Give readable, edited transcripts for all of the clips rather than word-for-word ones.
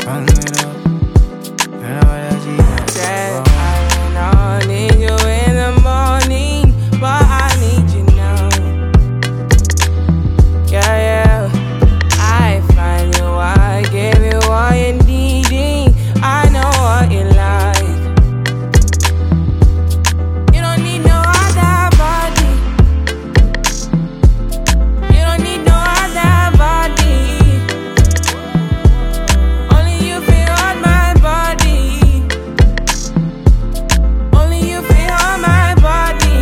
run it up. Said I don't need you in the morning, but I need you now. Yeah, yeah. I find you, I give you all you needing. I know what you like. You don't need no other body. You don't need no other body. Only you feel on my body. Only you feel on my body.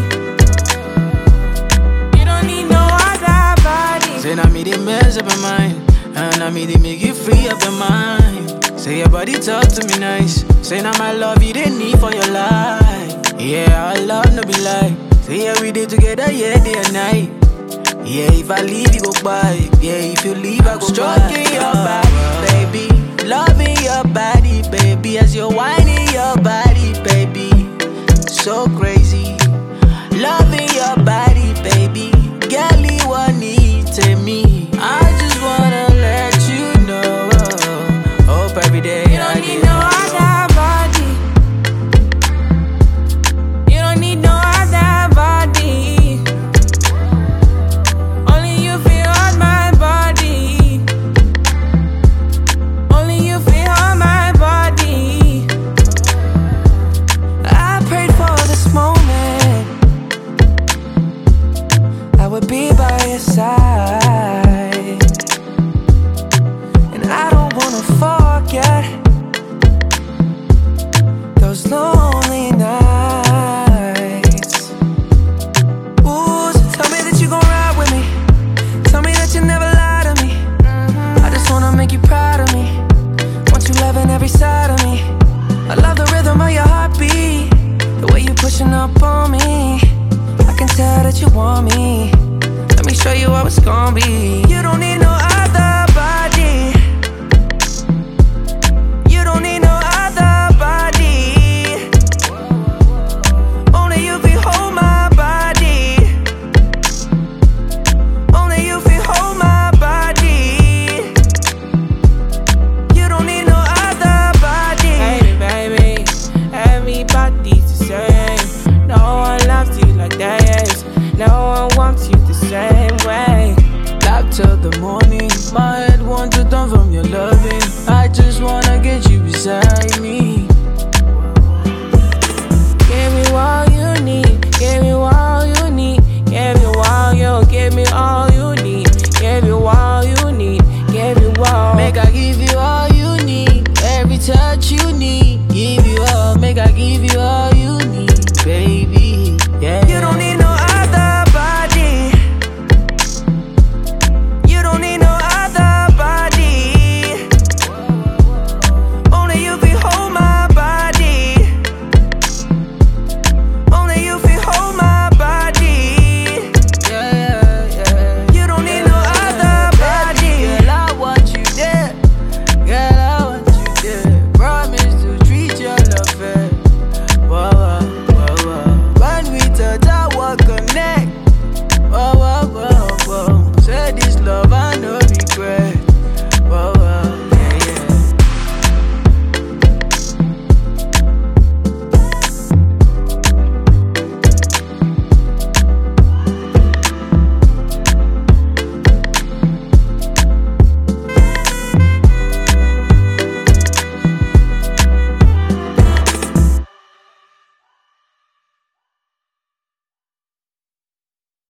You don't need no other body. Say now me they mess up my mind, and I me they make you free up your mind. Say your body talk to me nice. Say now my love you didn't need for your life. Yeah, our love no be lie. Say yeah we did together, yeah, day and night. Yeah, if I leave you go by. Yeah, if you leave I go stroking by. Your body, baby, loving your body, baby, as you're whining your body, baby, so crazy. Loving your body, baby, girl, you want need to me. I just wanna let you know. Hope every day You don't need no other body. You don't need no other body. Only you feel on my body. Only you feel on my body. I prayed for this moment. I would be by your side, and I don't wanna forget those lonely nights. Ooh, so tell me that you gon' ride with me. Tell me that you never lie to me. I just wanna make you proud of me. Want you loving every side of me. I love the rhythm of your heartbeat, the way you pushing up on me. I can tell that you want me. Let me show you how it's gon' be. You don't need no other body. You don't need no other body. Only you can hold my body. Only you can hold my body. You don't need no other body. Hey baby, everybody's the same. No one loves you like that. No one wants you the same way. Love till the morning. My head wants to turn from your loving. I just wanna get you beside me. Give me all you need. Give me all you need. Give me all you. Give me all you need. Give you all you need. Give you all. Make I give you all you need. Every touch you